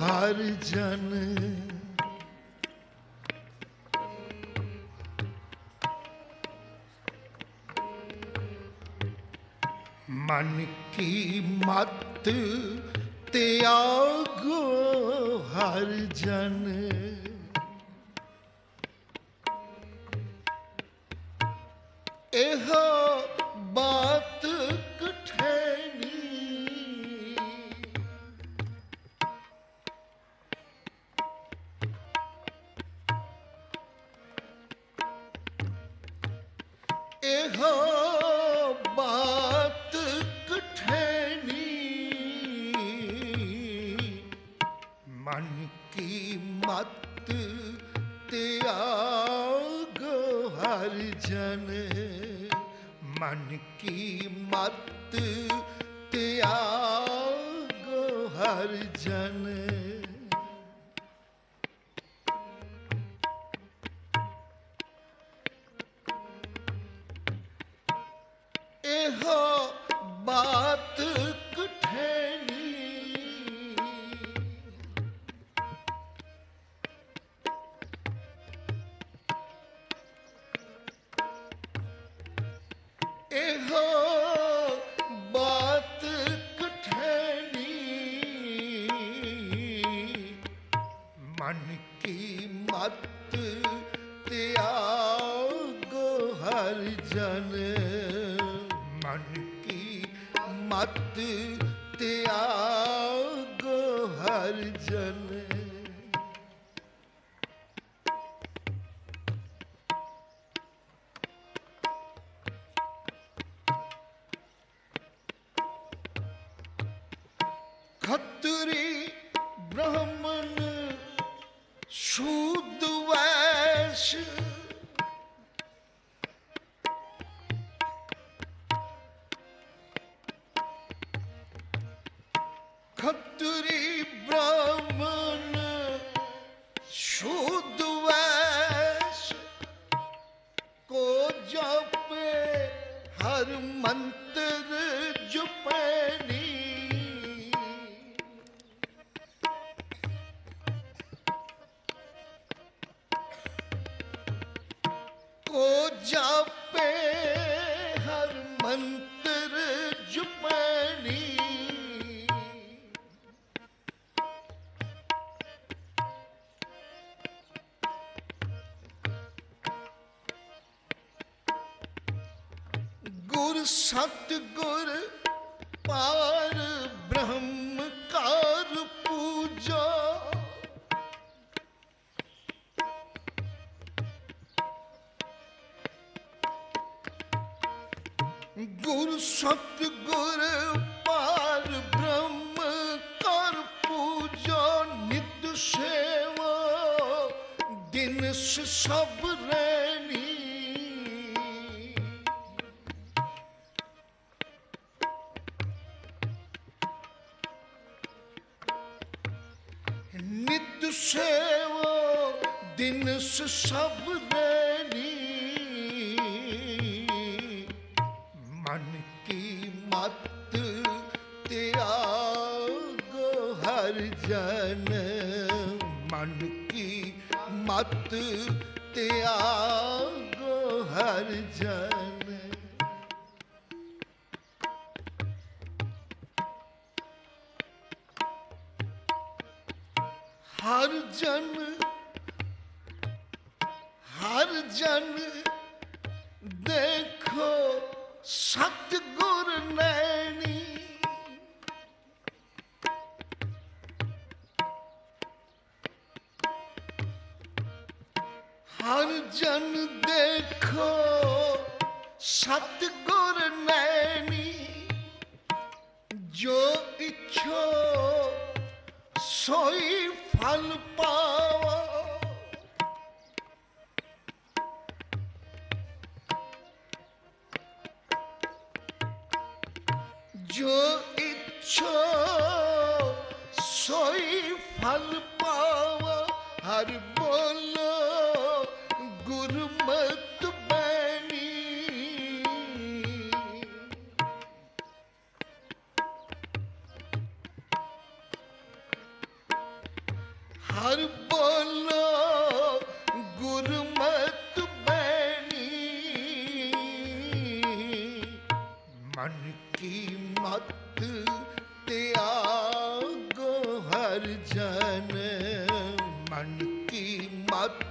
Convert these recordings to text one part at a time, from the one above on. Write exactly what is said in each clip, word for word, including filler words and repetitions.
ਹਰ ਜਨ ਮਨ ਕੀ ਮਤ ਤਿਆਗੋ ਹਰ ਜਨ ਇਹ ਬਾਤ ਕਠੈਨੀ ਇਹ ਬਾਤ ਕਠੈਨੀ ਮਨ ਕੀ ਮਤ ਤਿਆਗ ਹਰ ਜਨ ਮਨ ਕੀ ਮਤ ਤਿਆਗ ਹਰ ਜਨ ਇਹ ਬਾਤ ਕਠੈਨੀ ਇਹ ਬਾਤ ਕਠੈਨੀ ਮਨ ਕੀ ਮਤ ਤਿਆਗ ਹਰ ਜਨ ਮਨ ਕੀ ਮਤ ਤਿਆਗ ਹਰ ਜਨ ਖੱਤਰੀ ਬ੍ਰਾਹਮਣ ਸ਼ੂਦ ਵੈਸ਼ ਖੱਤਰੀ ਬ੍ਰਾਹਮਣ ਸ਼ੂਦ ਵੈਸ਼ ਕੋ ਜਪੇ ਹਰ ਮੰਤਰ ਜਪੈਨੀ ਕੋ ਜਪੇ ਹਰ ਮੰਤਰ ਜਪੈਨੀ ਗੁਰ ਸਤਿਗੁਰ ਪਾਰ ਬ੍ਰਹਮ ਕਰ ਪੂਜਾ ਗੁਰ ਸਤਿਗੁਰ ਪਾਰ ਬ੍ਰਹਮ ਕਰ ਪੂਜਾ ਨਿਤ ਸੇਵਾ ਦਿਨ ਸਭ ਰੈਣੀ ਨਿਤ ਸੇਵਾ ਦਿਨ ਸਭ ਰੈਣੀ ਮਨ ਕੀ ਮਤ ਤਿਆਗ ਹਰ ਜਨ ਮਨ ਕੀ ਮਤ ਤਿਆਗ ਹਰ ਜਨ ਹਰ ਜਨ ਹਰ ਜਨ ਦੇਖੋ ਸਤਿਗੁਰ ਨੈਣੀ ਹਰ ਜਨ ਦੇਖੋ ਸਤਿਗੁਰ ਨੈਣੀ ਜੋ ਇੱਛੋ ਸੋਈ ਫਲ ਪਾਵਾ ਜੋ ਇੱਛੋ ਸੋਈ ਫਲ ਪਾਵਾ ਹਰ ਬੋਲੋ ਗੁਰਮਤਿ ਬੈਣੀ ਹਰ ਬੋਲੋ ਗੁਰਮਤਿ ਬੈਣੀ, ਮਨ ਕੀ ਮਤ ਤਿਆਗੋ ਹਰ ਜਨ, ਮਨ ਕੀ ਮਤ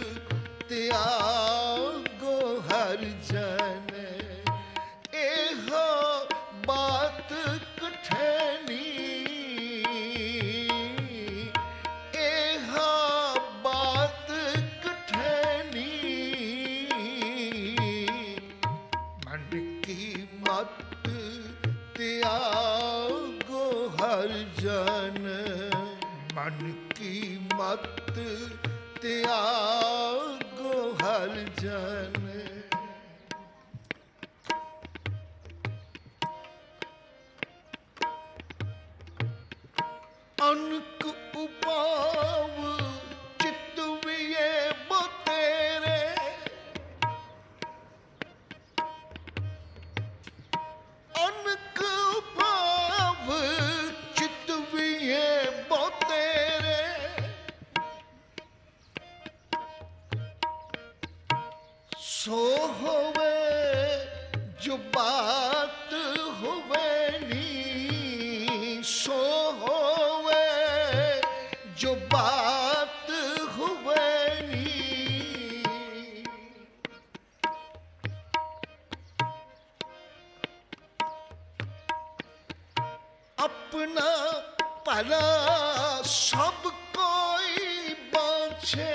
ਤਿਆਗੋ ਹਰ ਜਨ, ਇਹੋ ਬਾਤ ਕਠਿਨੀ, ਇਹੋ ਬਾਤ ਕਠਿਨੀ, ਮਨ ਕੀ ਮਤ ਤਿਆਗੋ ਹਰ ਜਨ, ਮਨ ਕੀ ਮਤ ਤਿਆਗੋ ਹਰ ਜਨ। ਅਨਕ ਉਪਾਵ ਚਿਤ ਵਿਏ ਬੋ ਤੇਰੇ, ਅਨਕ ਉਪਾਵ ਚਿਤ ਵਿਏ ਬੋ ਤੇਰੇ, ਸੋ ਹੋਵੇ ਜੋ ਬਾਤ ਹੋਵੇ ਨੀ, ਸੋ ਹੋਵੇ ਜੋ ਬਾਤ ਹੋਵੇ ਨੀ, ਆਪਣਾ ਭਲਾ ਸਭ ਕੋਈ ਬਾਛੇ,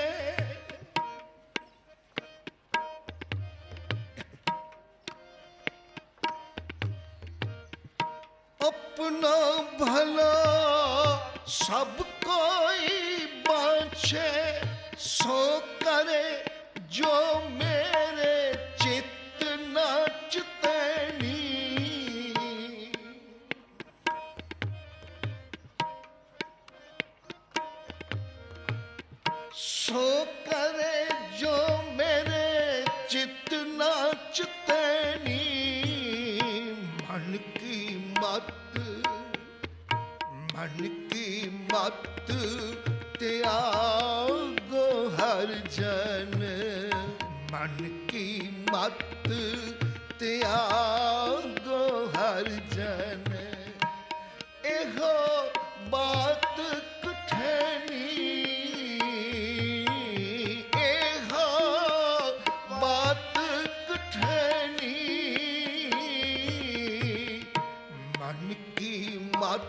अपना भला सब कोई बाछे, सो करे जो मेरे चित्त न चितैनी, सो करे जो मेरे चित्त न चितैनी, मन की मत मन की मत त्यागो हर जन, मन की मत त्यागो हर जन, एहो बात कठिनी, एहो बात कठिनी, मन की मत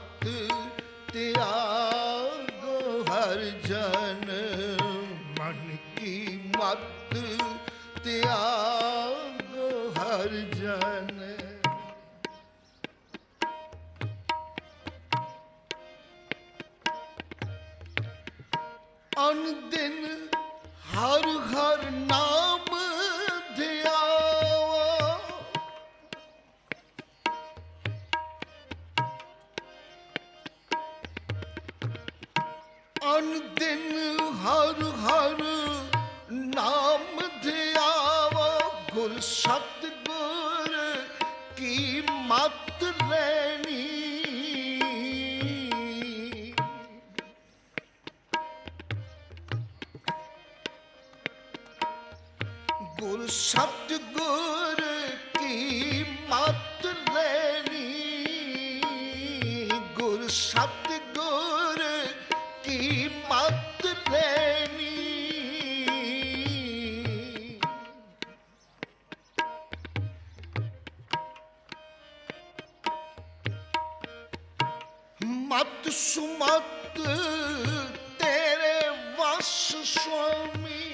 त्यागो हर जन, मन की मत त्यागो हर जन। अन दिन हर हर नाम ध्याओ, अन दिन हर हर नाम ध्याओ, गुर सतगुर की मत लेनी, गुर सतगुर की मत लेनी, गुर सतगुर की मत लेनी, मत सुमत तेरे वश स्वामी,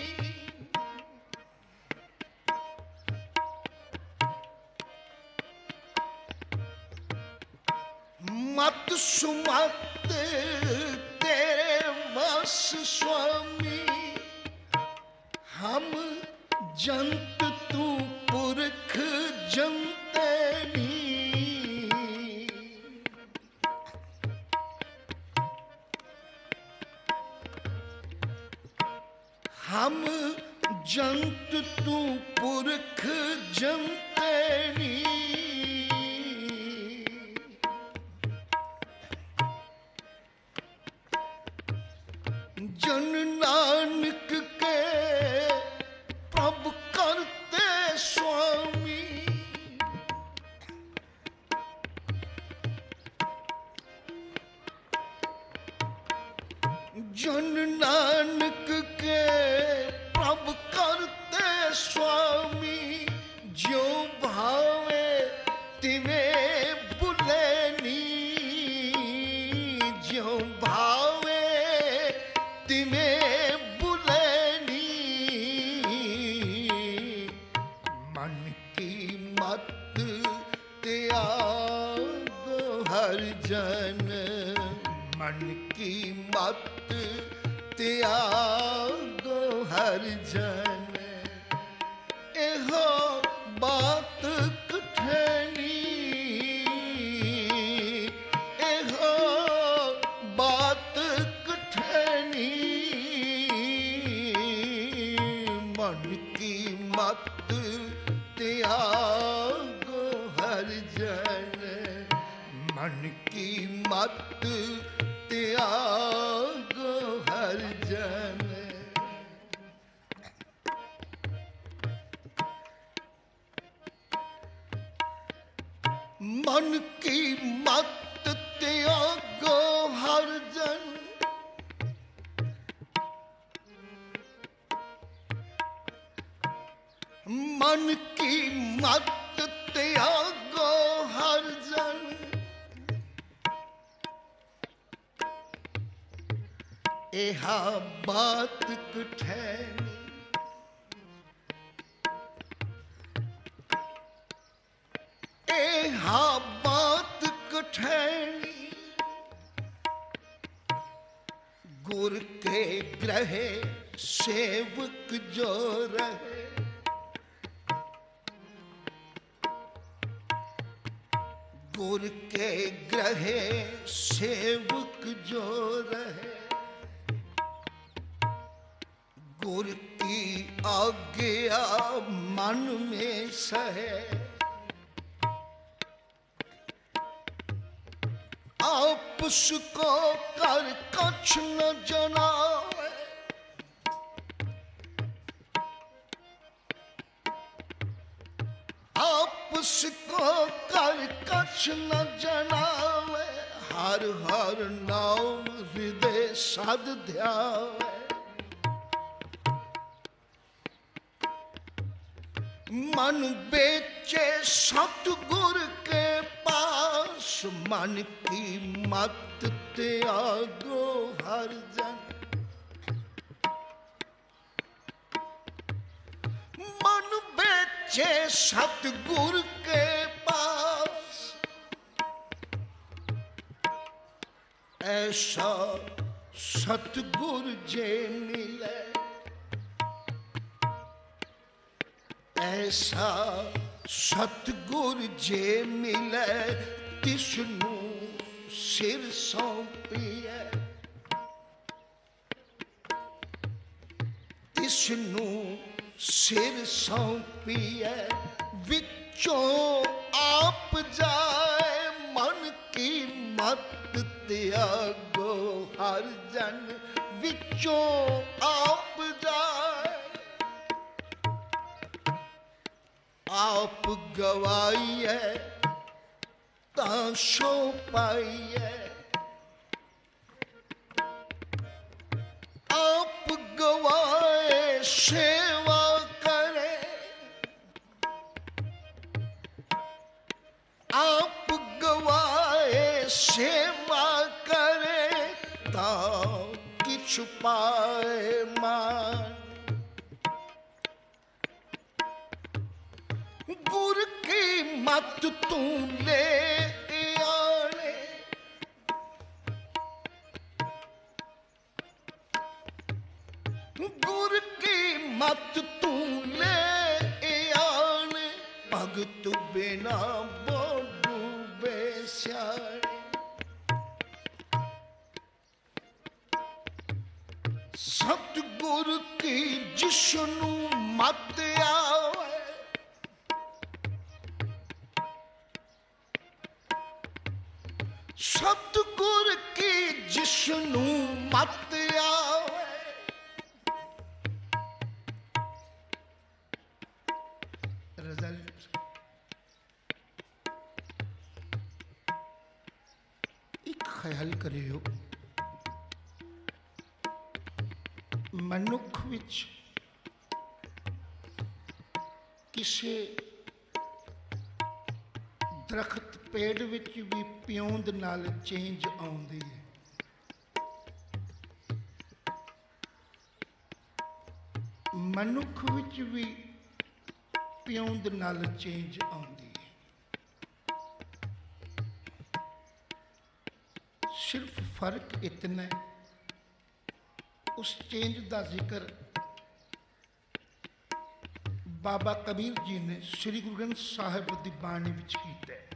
मत सुमत तेरे वश स्वामी, हम जंत तू पुरख जंतनी, हम जंत तू पुरख जंतनी, जन नानक के प्रभु करते स्वामी। जन नानक के प्रभु करते स्वामी, जो भावे तिवे बुलेनी, जो भावे तिवे बुलेनी। मन की मत त्याग हर जन, मन की मत त्याग हर जन। एहो बात कठिनी, एहो बात कठिनी। मन की मत त्याग हर जन, मन की मत त्याग हर जन। मन की मत त्यागो हर जन, मन की मत त्यागो हर जन। एहा बात कठिनी, एहा बात कठिनी। गुर के ग्रह सेवक जो रहे, गुर के ग्रह सेवक जो रहे। गुर की आज्ञा मन में सहे, आपस को कर कछ न जनावे। आपस को कर कछ न जनावे। हर हर नाम हृदय सद ध्यावे। मन बेचे सतगुर के पास, मन की मत त्यागो हर जन। मन बेचे सतगुर के पास, ऐसा सतगुर जे मिले, ऐसा सतगुर जे मिले। तिसनु सिर सौंपिए, तिसनु सिर सौंपिए। विचों आप जाए, मन की मत त्यागो हर जन। विचों आप जाए, आप गवाइए ताशो पाइए। आप गवाए सेवा करे, आप गवाए सेवा करे। ता किछ पाए मान, गुर की मत तू ले आने। गुर की मत तू ले आने। भगत बिना बोडू बेस्याने। सतगुर की जिसनु मत आवे, सतगुर की जिसनु मत आवे। ख्याल करियो, मनुख विच किसी दरख्त पेड़ विच भी पियोंद नाल चेंज आउंदी है। मनुख विच भी पियोंद नाल चेंज आउंदी है। सिर्फ फर्क इतना है, उस चेंज का जिक्र बाबा कबीर जी ने श्री गुरु ग्रंथ साहिब की बाणी विच कीता है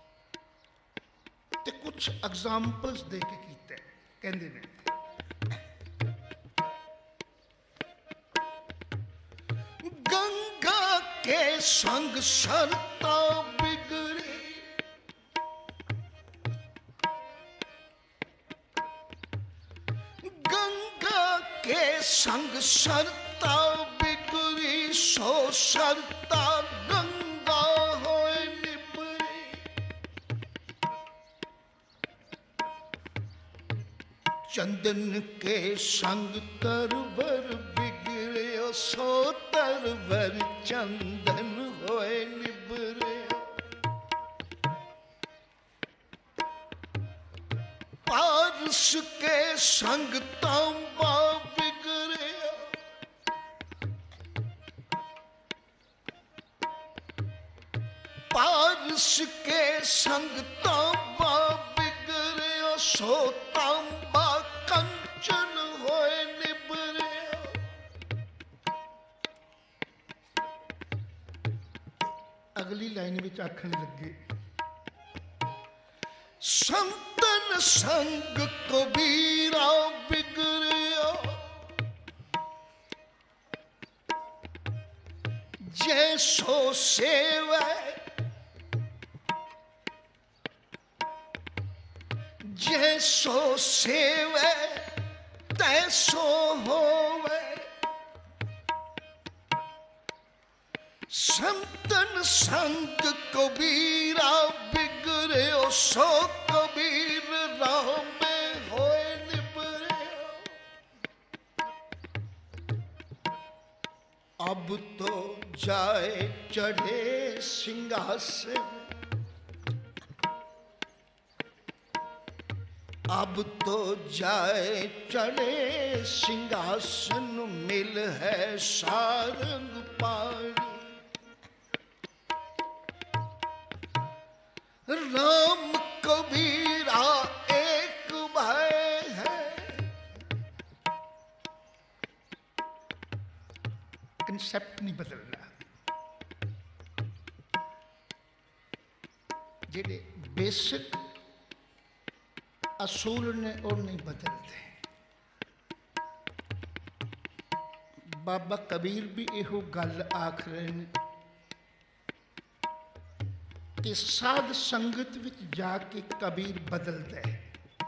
ते कुछ एग्जाम्पल्स दे के कीता है। कहंदे ने गंगा के संग शरता बिगड़ी, गंगा के संग शरता बिगड़ी, सो शरता गंगा होए निबरी। चंदन के संग तरवर बिगड़े, सो तरवर चंदन होए निबरे। पारस के संग तांबा बिगड़े, पारस के संग तांबा बिगड़े, सो तांबा कंचन होए निबरे। अगली लाइन विच आखण लगे, संतन संग कबीरा बिगड़िया, जैसो सेवै, जैसो सेवै तैसो होवे। संतन संग कबीरा बिगड़े, सो कबीर राह में होए निबरे। अब तो जाए चढ़े सिंहासन, अब तो जाए चढ़े सिंहासन, मिल है सारंग पाणी। राम कबीरा एक भाई है। कंसेप्ट नहीं बदलना, जेडे बेसिक असूल ने और नहीं बदलते। बाबा कबीर भी इहो गल आख रहे हैं कि साध संगत विच जाके कबीर बदलता है।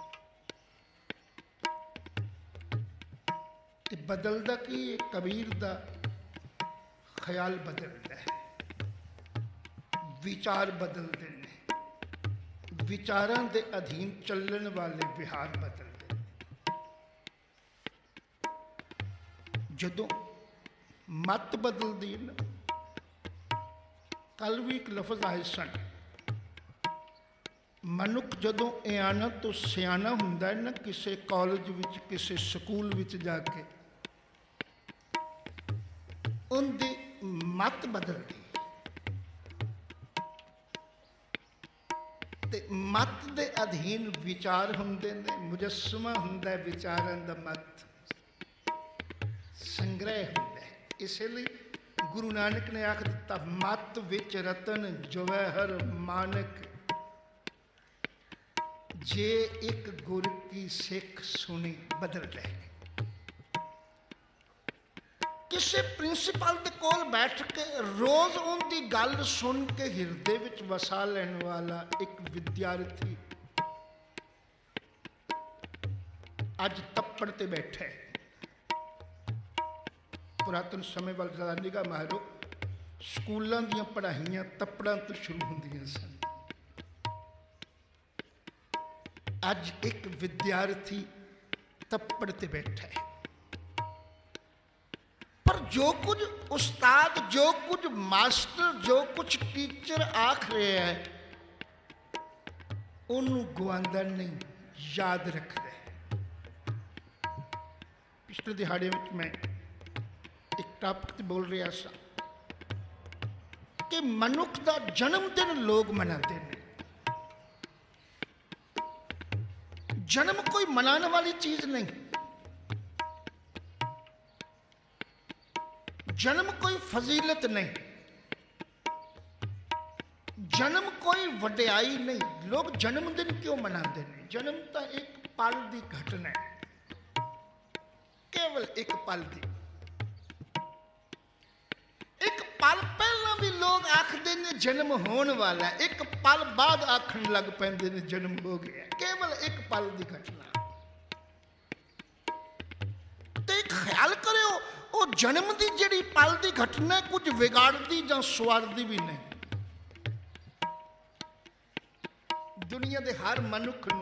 ते बदलता कि कबीर दा ख्याल बदलता है, विचार बदलते हैं, विचारां दे अधीन चलण वाले विहार बदलते हैं। जदों मत बदलदी है ना, कल भी एक लफज आए सन, मनुख जदों इयाना तो सियाना हुंदा है ना, किसी कॉलेज विच किसी स्कूल विच जाके उनकी मत बदलती, ते मत दे अधीन विचार हुंदे ने, मुजस्समा हुंदा है विचारां दा मत, संग्रह हुंदा है। इसलिए गुरु नानक ने आख दिता, मत विच रतन जवाहर मानक, जे एक गुर की सिख सुनी बदल रहे। किसी प्रिंसीपल दे कोल बैठ के रोज उनकी गल सुन के हिरदे विच वसा लेने वाला एक विद्यार्थी अज तप्पड़ ते बैठे। पुरातन समय वाल ज़रा निगाह मारो, स्कूलों दी पढ़ाइयां तप्पड़ां तो शुरू होंदियां सन। ਅੱਜ ਇੱਕ ਵਿਦਿਆਰਥੀ ਤੱਪੜ ਤੇ ਬੈਠਾ ਹੈ, ਪਰ ਜੋ ਕੁਝ ਉਸਤਾਦ, ਜੋ ਕੁਝ ਮਾਸਟਰ, ਜੋ ਕੁਝ ਟੀਚਰ ਆਖ ਰਿਹਾ ਹੈ ਉਹਨੂੰ ਗਵਾਉਂਦਾ ਨਹੀਂ, ਯਾਦ ਰੱਖਦਾ ਹੈ। ਪਿਛਲੇ ਦਿਹਾੜੇ ਵਿੱਚ ਮੈਂ ਇੱਕ ਟਾਪਿਕ ਤੇ ਬੋਲ ਰਿਹਾ ਸਾਂ ਕਿ ਮਨੁੱਖ ਦਾ ਜਨਮ ਦਿਨ ਲੋਕ ਮਨਾਉਂਦੇ ਨੇ। ਜਨਮ ਕੋਈ ਮਨਾਉਣ ਵਾਲੀ ਚੀਜ਼ ਨਹੀਂ, ਜਨਮ ਕੋਈ ਫਜ਼ੀਲਤ ਨਹੀਂ, ਜਨਮ ਕੋਈ ਵਡਿਆਈ ਨਹੀਂ। ਲੋਕ ਜਨਮ ਦਿਨ ਕਿਉਂ ਮਨਾਉਂਦੇ ਨੇ? ਜਨਮ ਤਾਂ ਇੱਕ ਪਲ ਦੀ ਘਟਨਾ ਹੈ, ਕੇਵਲ ਇੱਕ ਪਲ ਦੀ। ਇੱਕ ਪਲ ਪਹਿਲਾਂ ਵੀ ਲੋਕ ਆਖਦੇ ਨੇ ਜਨਮ ਹੋਣ ਵਾਲਾ, ਇੱਕ ਪਲ ਬਾਅਦ ਆਖਣ ਲੱਗ ਪੈਂਦੇ ਨੇ ਜਨਮ ਹੋ ਗਿਆ। ਕੇਵਲ ਇੱਕ ਪਲ ਦੀ ਘਟਨਾ। ਤੇ ਖਿਆਲ ਕਰਿਓ, ਉਹ ਜਨਮ ਦੀ ਜਿਹੜੀ ਪਲ ਦੀ ਘਟਨਾ ਕੁਝ ਵਿਗਾੜਦੀ ਜਾਂ ਸਵਾਰਦੀ ਵੀ ਨਹੀਂ। ਦੁਨੀਆ ਦੇ ਹਰ ਮਨੁੱਖ ਨੂੰ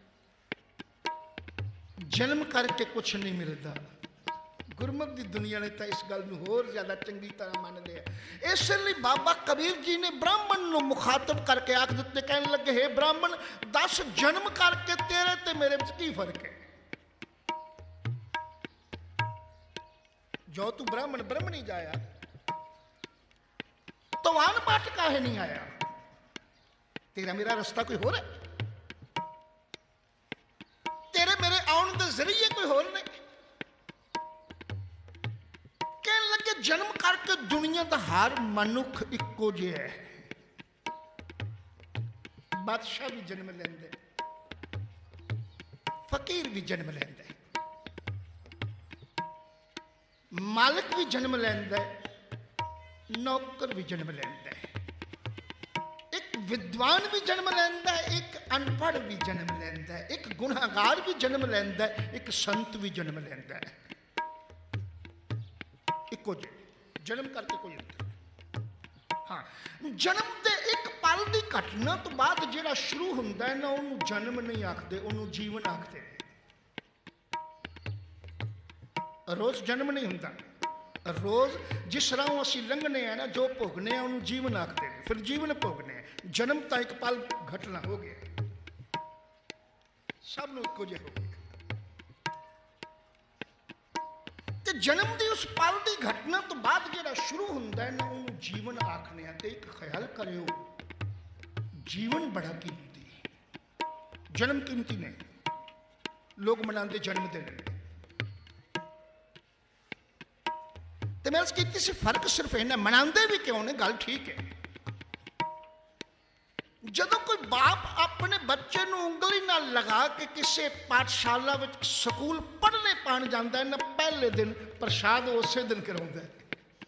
ਜਨਮ ਕਰਕੇ ਕੁਛ ਨਹੀਂ ਮਿਲਦਾ। ਗੁਰਮਤਿ ਦੀ ਦੁਨੀਆ ਨੇ ਤਾਂ ਇਸ ਗੱਲ ਨੂੰ ਹੋਰ ਜ਼ਿਆਦਾ ਚੰਗੀ ਤਰ੍ਹਾਂ ਮੰਨ ਲਿਆ। ਇਸ ਲਈ ਬਾਬਾ ਕਬੀਰ ਜੀ ਨੇ ਬ੍ਰਾਹਮਣ ਨੂੰ ਮੁਖਾਤਬ ਕਰਕੇ ਆਖ ਦਿੱਤੇ, ਕਹਿਣ ਲੱਗੇ, ਹੇ ਬ੍ਰਾਹਮਣ, ਦੱਸ ਜਨਮ ਕਰਕੇ ਤੇਰੇ ਤੇ ਮੇਰੇ ਵਿੱਚ ਕੀ ਫਰਕ ਹੈ? ਜੋ ਤੂੰ ਬ੍ਰਾਹਮਣ ਬ੍ਰਹਮਣੀ ਜਾਇਆ, ਤਵਾਨ ਪਾਠ ਕਾਹੇ ਨਹੀਂ ਆਇਆ? ਤੇਰਾ ਮੇਰਾ ਰਸਤਾ ਕੋਈ ਹੋਰ ਹੈ? ਤੇਰੇ ਮੇਰੇ ਆਉਣ ਦੇ ਜ਼ਰੀਏ ਕੋਈ ਹੋਰ ਨਹੀਂ? ਕਹਿਣ ਲੱਗੇ, ਜਨਮ ਕਰਕੇ ਦੁਨੀਆ ਦਾ ਹਰ ਮਨੁੱਖ ਇੱਕੋ ਜਿਹਾ ਹੈ। ਬਾਦਸ਼ਾਹ ਵੀ ਜਨਮ ਲੈਂਦੇ, ਫਕੀਰ ਵੀ ਜਨਮ ਲੈਂਦਾ, ਮਾਲਕ ਵੀ ਜਨਮ ਲੈਂਦਾ, ਨੌਕਰ ਵੀ ਜਨਮ ਲੈਂਦਾ, ਇੱਕ ਵਿਦਵਾਨ ਵੀ ਜਨਮ ਲੈਂਦਾ, ਇੱਕ ਅਨਪੜ੍ਹ ਵੀ ਜਨਮ ਲੈਂਦਾ, ਇੱਕ ਗੁਨਾਹਗਾਰ ਵੀ ਜਨਮ ਲੈਂਦਾ, ਇੱਕ ਸੰਤ ਵੀ ਜਨਮ ਲੈਂਦਾ। ਇੱਕੋ ਜਿਹੇ ਜਨਮ ਕਰਕੇ ਕੋਈ ਅੰਤਰ ਨਹੀਂ। ਹਾਂ, ਜਨਮ ਦੇ ਇੱਕ ਪਲ ਦੀ ਘਟਨਾ ਤੋਂ ਬਾਅਦ ਜਿਹੜਾ ਸ਼ੁਰੂ ਹੁੰਦਾ ਹੈ ਨਾ, ਉਹਨੂੰ ਜਨਮ ਨਹੀਂ ਆਖਦੇ, ਉਹਨੂੰ ਜੀਵਨ ਆਖਦੇ। ਰੋਜ਼ ਜਨਮ ਨਹੀਂ ਹੁੰਦਾ, ਰੋਜ਼ ਜਿਸ ਤਰ੍ਹਾਂ ਅਸੀਂ ਲੰਘਨੇ ਆ ਨਾ, ਜੋ ਭੋਗਨੇ ਆ ਉਹਨੂੰ ਜੀਵਨ ਆਖਦੇ ਨੇ, ਫਿਰ ਜੀਵਨ ਭੋਗਨੇ ਆ। ਜਨਮ ਤਾਂ ਇੱਕ ਪਲ ਘਟਨਾ ਹੋ ਗਿਆ, ਸਭ ਨੂੰ ਇੱਕੋ ਜਿਹਾ ਹੋ ਗਿਆ। ਤੇ ਜਨਮ ਦੀ ਉਸ ਪਲ ਦੀ ਘਟਨਾ ਤੋਂ ਬਾਅਦ ਜਿਹੜਾ ਸ਼ੁਰੂ ਹੁੰਦਾ ਹੈ ਨਾ, ਉਹਨੂੰ ਜੀਵਨ ਆਖਨੇ ਆ। ਤੇ ਇੱਕ ਖਿਆਲ ਕਰਿਓ, ਜੀਵਨ ਬੜਾ ਕੀਮਤੀ ਹੈ, ਜਨਮ ਕੀਮਤੀ ਨਹੀਂ। ਲੋਕ ਮਨਾਉਂਦੇ ਜਨਮ ਦਿਨ, ਤੇ ਮੈਂ ਉਸ ਕੀਤੀ ਸੀ ਫਰਕ ਸਿਰਫ ਇਹਨਾਂ, ਮਨਾਉਂਦੇ ਵੀ ਕਿਉਂ ਨੇ, ਗੱਲ ਠੀਕ ਹੈ। ਜਦੋਂ ਕੋਈ ਬਾਪ ਆਪਣੇ ਬੱਚੇ ਨੂੰ ਉਂਗਲੀ ਨਾਲ ਲਗਾ ਕੇ ਕਿਸੇ ਪਾਠਸ਼ਾਲਾ ਵਿੱਚ, ਸਕੂਲ ਪੜ੍ਹਨੇ ਪਾਉਣ ਜਾਂਦਾ ਹੈ ਨਾ, ਪਹਿਲੇ ਦਿਨ ਪ੍ਰਸ਼ਾਦ ਉਸੇ ਦਿਨ ਕਰਾਉਂਦਾ ਹੈ,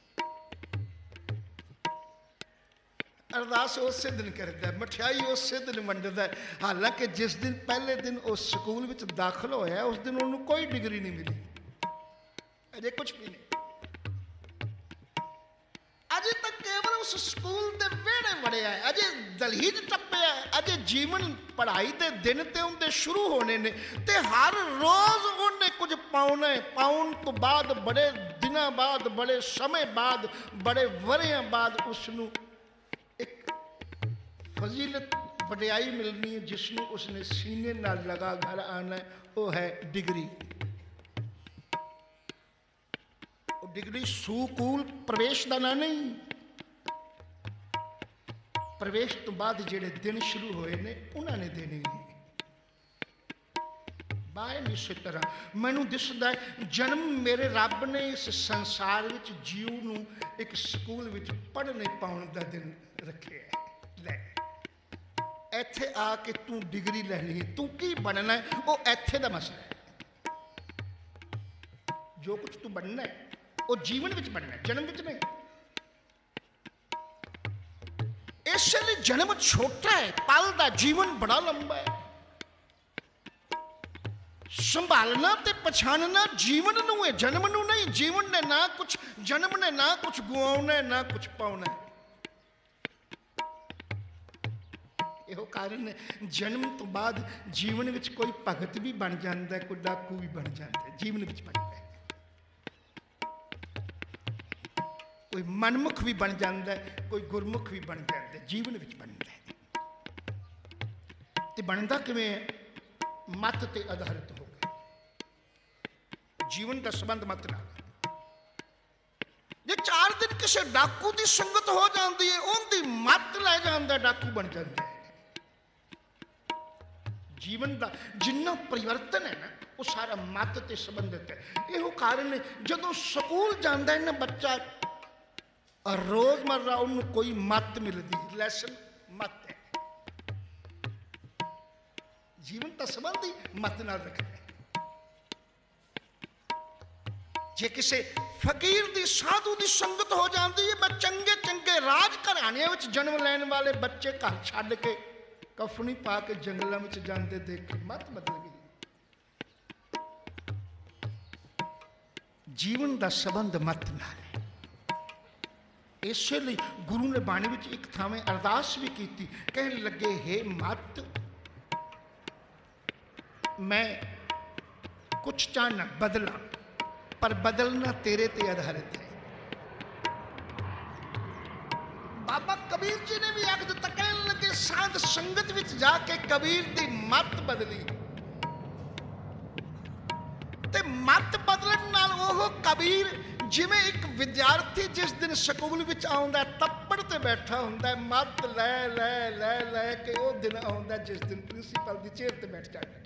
ਅਰਦਾਸ ਉਸੇ ਦਿਨ ਕਰਦਾ, ਮਠਿਆਈ ਉਸੇ ਦਿਨ ਵੰਡਦਾ ਹੈ। ਹਾਲਾਂਕਿ ਜਿਸ ਦਿਨ ਪਹਿਲੇ ਦਿਨ ਉਸ ਸਕੂਲ ਵਿੱਚ ਦਾਖਲ ਹੋਇਆ, ਉਸ ਦਿਨ ਉਹਨੂੰ ਕੋਈ ਡਿਗਰੀ ਨਹੀਂ ਮਿਲੀ, ਅਜੇ ਕੁਛ ਵੀ ਨਹੀਂ। ਅਜੇ ਤੱਕ ਕੇਵਲ ਉਸ ਸਕੂਲ ਦੇ ਵਿਹੜੇ ਵੜਿਆ ਹੈ, ਅਜੇ ਦਲਹੀਜ ਟੱਪਿਆ, ਅਜੇ ਜੀਵਨ ਪੜ੍ਹਾਈ ਦੇ ਦਿਨ ਤੇ ਉਹਦੇ ਸ਼ੁਰੂ ਹੋਣੇ ਨੇ। ਤੇ ਹਰ ਰੋਜ਼ ਉਹਨੇ ਕੁਝ ਪਾਉਣਾ ਹੈ। ਪਾਉਣ ਤੋਂ ਬਾਅਦ, ਬੜੇ ਦਿਨਾਂ ਬਾਅਦ, ਬੜੇ ਸਮੇਂ ਬਾਅਦ, ਬੜੇ ਵਰ੍ਹਿਆਂ ਬਾਅਦ ਉਸਨੂੰ ਇੱਕ ਫਜ਼ੀਲਤ, ਵਡਿਆਈ ਮਿਲਣੀ ਹੈ, ਜਿਸ ਨੂੰ ਉਸਨੇ ਸੀਨੇ ਨਾਲ ਲਗਾ ਘਰ ਆਉਣਾ ਹੈ, ਉਹ ਹੈ ਡਿਗਰੀ। ਡਿਗਰੀ ਸਕੂਲ ਪ੍ਰਵੇਸ਼ ਦਾ ਨਾਂ ਨਹੀਂ, ਪ੍ਰਵੇਸ਼ ਤੋਂ ਬਾਅਦ ਜਿਹੜੇ ਦਿਨ ਸ਼ੁਰੂ ਹੋਏ ਨੇ ਉਹਨਾਂ ਨੇ ਦੇਣੇ ਨੇ। ਬਾਏ ਇਸੇ ਤਰ੍ਹਾਂ ਮੈਨੂੰ ਦਿਸਦਾ ਜਨਮ ਮੇਰੇ ਰੱਬ ਨੇ ਇਸ ਸੰਸਾਰ ਵਿੱਚ ਜੀਵ ਨੂੰ ਇੱਕ ਸਕੂਲ ਵਿੱਚ ਪੜ੍ਹਨੇ ਪਾਉਣ ਦਾ ਦਿਨ ਰੱਖਿਆ। ਲੈ ਇੱਥੇ ਆ ਕੇ ਤੂੰ ਡਿਗਰੀ ਲੈਣੀ ਹੈ, ਤੂੰ ਕੀ ਬਣਨਾ ਹੈ, ਉਹ ਇੱਥੇ ਦਾ ਮਸਲਾ ਹੈ। ਜੋ ਕੁਝ ਤੂੰ ਬਣਨਾ ਹੈ ਉਹ ਜੀਵਨ ਵਿੱਚ ਬਣਨਾ, ਜਨਮ ਵਿੱਚ ਨਹੀਂ। ਇਸ ਲਈ ਜਨਮ ਛੋਟਾ ਹੈ, ਪਲ ਦਾ, ਜੀਵਨ ਬੜਾ ਲੰਬਾ ਹੈ। ਸੰਭਾਲਣਾ ਤੇ ਪਛਾਣਨਾ ਜੀਵਨ ਨੂੰ ਹੈ, ਜਨਮ ਨੂੰ ਨਹੀਂ। ਜੀਵਨ ਨੇ ਨਾ ਕੁਛ, ਜਨਮ ਨੇ ਨਾ ਕੁਛ ਗੁਆਉਣਾ, ਨਾ ਕੁਛ ਪਾਉਣਾ। ਇਹੋ ਕਾਰਨ ਹੈ ਜਨਮ ਤੋਂ ਬਾਅਦ ਜੀਵਨ ਵਿੱਚ ਕੋਈ ਭਗਤ ਵੀ ਬਣ ਜਾਂਦਾ, ਕੋਈ ਡਾਕੂ ਵੀ ਬਣ ਜਾਂਦਾ, ਜੀਵਨ ਵਿੱਚ ਬਣ ਜਾਂਦਾ, ਕੋਈ ਮਨਮੁਖ ਵੀ ਬਣ ਜਾਂਦਾ, ਕੋਈ ਗੁਰਮੁਖ ਵੀ ਬਣ ਜਾਂਦਾ, ਜੀਵਨ ਵਿੱਚ ਬਣਦਾ ਹੈ। ਤੇ ਬਣਦਾ ਕਿਵੇਂ ਹੈ? ਮਤ ਤੇ ਆਧਾਰਿਤ ਹੋ ਕੇ। ਜੀਵਨ ਦਾ ਸੰਬੰਧ ਮਤ ਨਾਲ। ਜੇ ਚਾਰ ਦਿਨ ਕਿਸੇ ਡਾਕੂ ਦੀ ਸੰਗਤ ਹੋ ਜਾਂਦੀ ਹੈ, ਉਹਦੀ ਮੱਤ ਲੈ ਜਾਂਦਾ, ਡਾਕੂ ਬਣ ਜਾਂਦਾ ਹੈ। ਜੀਵਨ ਦਾ ਜਿੰਨਾ ਪਰਿਵਰਤਨ ਹੈ ਨਾ, ਉਹ ਸਾਰਾ ਮੱਤ ਤੇ ਸੰਬੰਧਿਤ ਹੈ। ਇਹੋ ਕਾਰਨ ਹੈ ਜਦੋਂ ਸਕੂਲ ਜਾਂਦਾ ਹੈ ਨਾ ਬੱਚਾ, ਰੋਜ਼ਮर्रा ਉਹਨੂੰ ਕੋਈ ਮੱਤ ਮਿਲਦੀ, ਲੈਸਨ ਮੱਤ ਹੈ। ਜੀਵਨ ਦਾ ਸੰਬੰਧ ਹੀ ਮੱਤ ਨਾਲ ਰੱਖਦਾ ਹੈ। ਜੇ ਕਿਸੇ ਫਕੀਰ ਦੀ ਸਾਧੂ ਦੀ ਸੰਗਤ ਹੋ ਜਾਂਦੀ ਹੈ, ਮੈਂ ਚੰਗੇ ਚੰਗੇ ਰਾਜ ਘਰਾਣਿਆਂ ਵਿੱਚ ਜਨਮ ਲੈਣ ਵਾਲੇ ਬੱਚੇ ਘਰ ਛੱਡ ਕੇ ਕਫਨੀ ਪਾ ਕੇ ਜੰਗਲਾਂ ਵਿੱਚ ਜਾਂਦੇ ਦੇਖ, ਮੱਤ ਬਦਲ ਗਈ। ਜੀਵਨ ਦਾ ਸੰਬੰਧ ਮੱਤ ਨਾਲ ਹੈ। ਇਸੇ ਲਈ ਗੁਰੂ ਨੇ ਬਾਣੀ ਵਿੱਚ ਇੱਕ ਥਾਵੇਂ ਅਰਦਾਸ ਵੀ ਕੀਤੀ, ਕਹਿਣ ਲੱਗੇ, ਹੇ ਮੱਤ, मैं कुछ चाहना बदला, पर बदलना तेरे ते आधारित है। बाबा कबीर जी ने भी आख दिता, कहने लगे साध संगत विच जाके कबीर दी मत बदली, ते मत बदलण नाल ओह कबीर जिवें एक विद्यार्थी जिस दिन स्कूल विच आउंदा तप्पड़ ते बैठा हुंदा, मत लै लै लै लै के ओह दिन आउंदा जिस दिन प्रिंसीपल दी चेयर ते बैठ जांदा।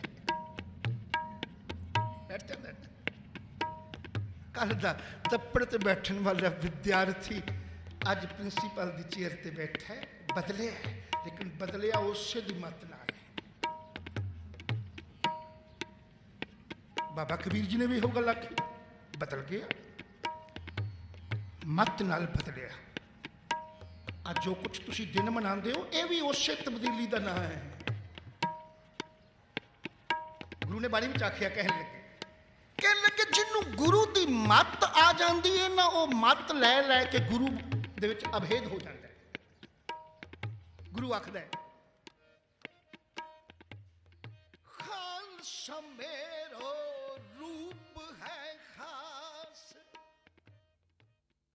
कल दा तप्पड़ ते बैठन वाला विद्यार्थी अज प्रिंसीपल की चेयर ते बैठा है, बदले है, लेकिन बदलिया उसे दी मत नाल है। बाबा कबीर जी ने भी यह गल आखी, बदल गया, मत नाल बदलिया। अज जो कुछ तुसी दिन मनाते हो, यह भी उसे तब्दीली का नाम है। गुरु ने बाणी में आखिया, कहने लगे कहने लगे जिन्हों गुरु की मत आ जाती है ना, वो मत लै लै के गुरु दे विच अभेद हो जाता है। गुरु आखदा है, खालसा मेरो